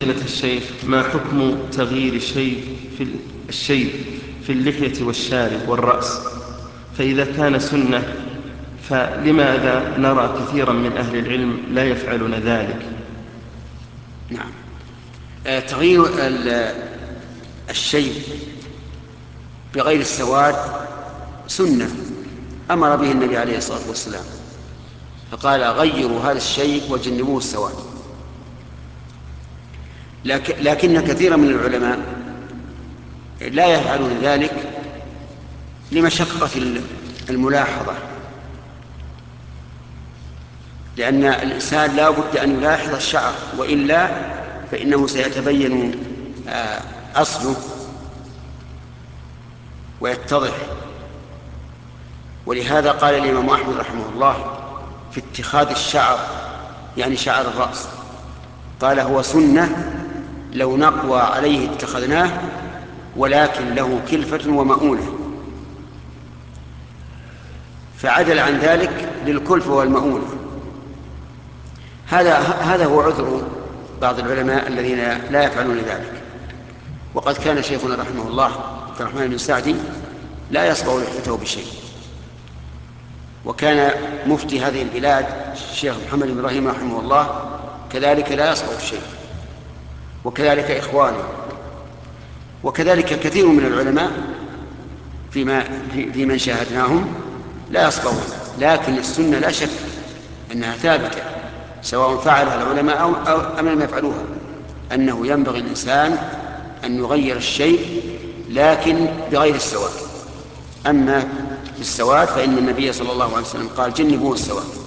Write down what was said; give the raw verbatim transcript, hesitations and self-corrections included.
فضيلة الشيخ، ما حكم تغيير الشيء في الشيء في اللحية والشارب والرأس؟ فإذا كان سنة فلماذا نرى كثيرا من أهل العلم لا يفعلون ذلك؟ نعم. آه، تغيير الشيء بغير السواد سنة أمر به النبي عليه الصلاة والسلام، فقال غيروا هذا الشيء وجنبوه السواد. لكن كثيرا من العلماء لا يفعلون ذلك لمشقة الملاحظة، لأن الإنسان لا بد أن يلاحظ الشعر، وإلا فإنه سيتبين أصله ويتضح. ولهذا قال الإمام أحمد رحمه الله في اتخاذ الشعر، يعني شعر الرأس، قال هو سنة لو نقوى عليه اتخذناه، ولكن له كلفة ومؤونة، فعدل عن ذلك للكلفة والمؤونة. هذا هذا هو عذر بعض العلماء الذين لا يفعلون ذلك. وقد كان شيخنا رحمه الله عبد الرحمن بن سعدي لا يصبغ لحيته بشيء، وكان مفتي هذه البلاد الشيخ محمد بن إبراهيم رحمه الله كذلك لا يصبغ شيء، وكذلك إخوانه، وكذلك كثير من العلماء فيما في, في من شاهدناهم لا يصبغون. لكن السنة لا شك أنها ثابتة سواء فعلها العلماء أو, أو أم لم يفعلوها، أنه ينبغي الإنسان أن يغير الشيء لكن بغير السواد. أما بالسواد فإن النبي صلى الله عليه وسلم قال جنبوه السواد.